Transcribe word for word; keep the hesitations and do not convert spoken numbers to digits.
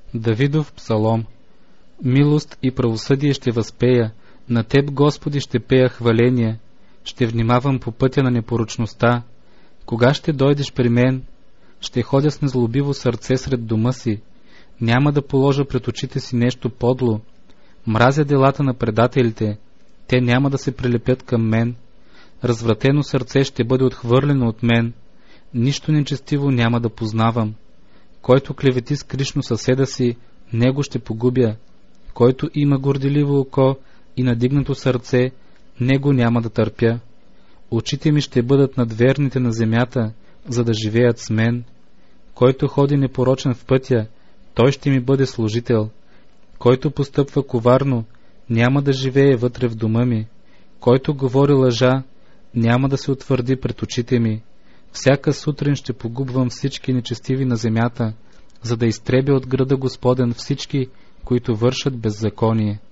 Давидов псалом. Милост и правосъдие ще възпея, на Теб, Господи, ще пея хваление, ще внимавам по пътя на непорочността. Кога ще дойдеш при мен? Ще ходя с незлобиво сърце сред дома си, няма да положа пред очите си нещо подло. Мразя делата на предателите, те няма да се прилепят към мен. Развратено сърце ще бъде отхвърлено от мен, нищо нечестиво няма да познавам. Който клевети скришно съседа си, него ще погубя. Който има горделиво око и надигнато сърце, него няма да търпя. Очите ми ще бъдат над верните на земята, за да живеят с мен. Който ходи непорочен в пътя, той ще ми бъде служител. Който постъпва коварно, няма да живее вътре в дома ми. Който говори лъжа, няма да се утвърди пред очите ми. Всяка сутрин ще погубвам всички нечестиви на земята, за да изтребя от града Господен всички, които вършат беззаконие.